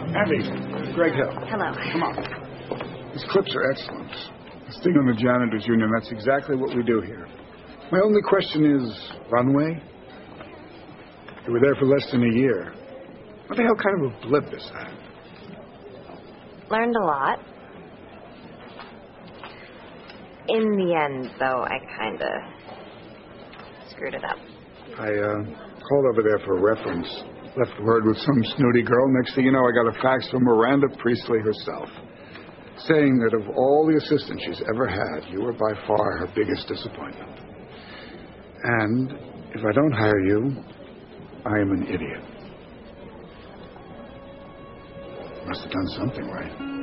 Andy, Greg Hill. Hello. Come on. These clips are excellent. The sting on the Janitors Union, that's exactly what we do here. My only question is, runway? You were there for less than a year. What the hell kind of a blip is that? Learned a lot. In the end, though, I kind of screwed it up. I called over there for a reference. Left word with some snooty girl. Next thing you know, I got a fax from Miranda Priestley herself, saying that of all the assistants she's ever had, you were by far her biggest disappointment. And if I don't hire you, I am an idiot. Must have done something right.